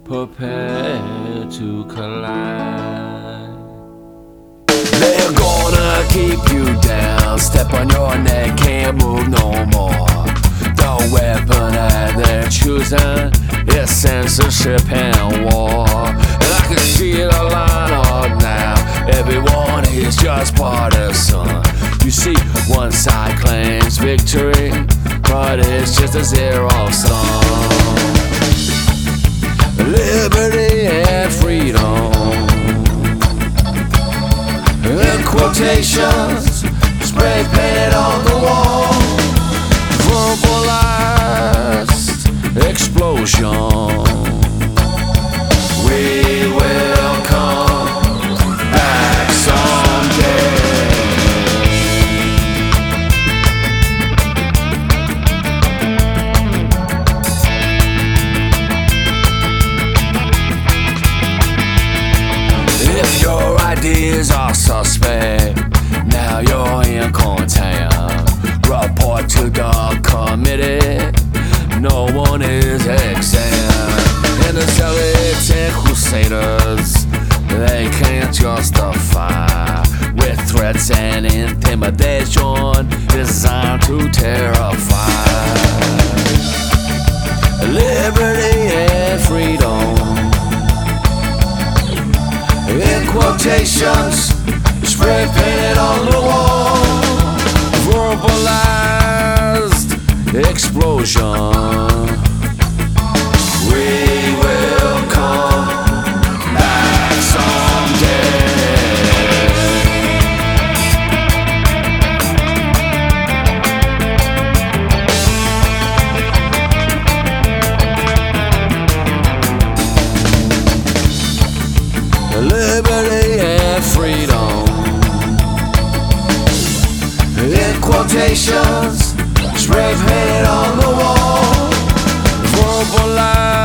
prepare to collide. They're gonna keep you down, step on your neck, can't move no more. The weapon that they're choosing is censorship and war. And I can see the line up now, everyone is just partisan. You see, one side claims victory, but it's just a zero sum. Liberty and freedom, in quotations, spray painted on the wall. Verbalized explosion. We will come back someday. If your ideas are suspect, now you're in quarantine. Report to the committee, no one is exempt. And the Zealotic Crusaders, they can't justify with threats and intimidation designed to terrify. Liberty and freedom, in quotations, spray painted on the wall. Verbalized explosion. We will come back someday. Liberty and freedom, in quotations, spray painted on the wall. Verbalized